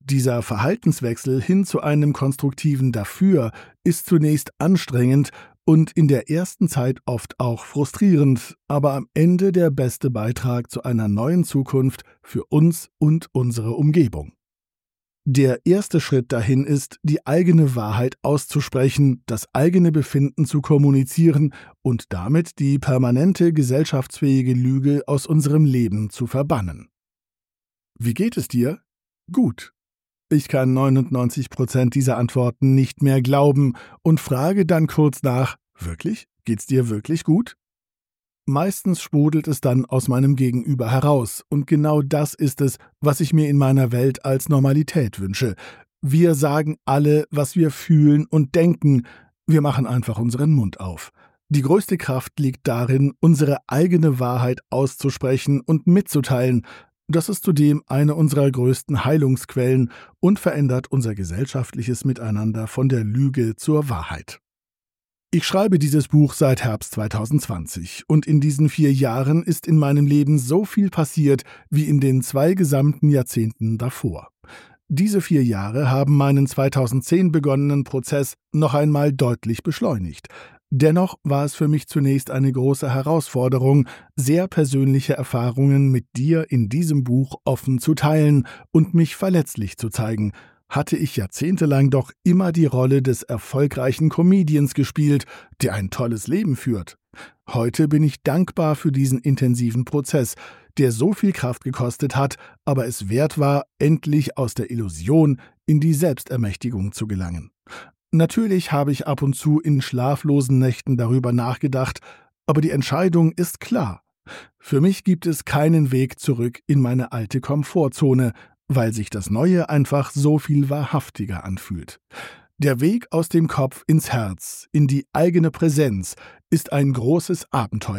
Dieser Verhaltenswechsel hin zu einem konstruktiven Dafür ist zunächst anstrengend und in der ersten Zeit oft auch frustrierend, aber am Ende der beste Beitrag zu einer neuen Zukunft für uns und unsere Umgebung. Der erste Schritt dahin ist, die eigene Wahrheit auszusprechen, das eigene Befinden zu kommunizieren und damit die permanente gesellschaftsfähige Lüge aus unserem Leben zu verbannen. Wie geht es dir? Gut. Ich kann 99% dieser Antworten nicht mehr glauben und frage dann kurz nach: Wirklich? Geht's dir wirklich gut? Meistens sprudelt es dann aus meinem Gegenüber heraus, und genau das ist es, was ich mir in meiner Welt als Normalität wünsche. Wir sagen alle, was wir fühlen und denken, wir machen einfach unseren Mund auf. Die größte Kraft liegt darin, unsere eigene Wahrheit auszusprechen und mitzuteilen. Das ist zudem eine unserer größten Heilungsquellen und verändert unser gesellschaftliches Miteinander von der Lüge zur Wahrheit. Ich schreibe dieses Buch seit Herbst 2020 und in diesen 4 Jahren ist in meinem Leben so viel passiert wie in den 2 gesamten Jahrzehnten davor. Diese 4 Jahre haben meinen 2010 begonnenen Prozess noch einmal deutlich beschleunigt. Dennoch war es für mich zunächst eine große Herausforderung, sehr persönliche Erfahrungen mit dir in diesem Buch offen zu teilen und mich verletzlich zu zeigen. Hatte ich jahrzehntelang doch immer die Rolle des erfolgreichen Comedians gespielt, der ein tolles Leben führt. Heute bin ich dankbar für diesen intensiven Prozess, der so viel Kraft gekostet hat, aber es wert war, endlich aus der Illusion in die Selbstermächtigung zu gelangen. Natürlich habe ich ab und zu in schlaflosen Nächten darüber nachgedacht, aber die Entscheidung ist klar. Für mich gibt es keinen Weg zurück in meine alte Komfortzone, weil sich das Neue einfach so viel wahrhaftiger anfühlt. Der Weg aus dem Kopf ins Herz, in die eigene Präsenz, ist ein großes Abenteuer.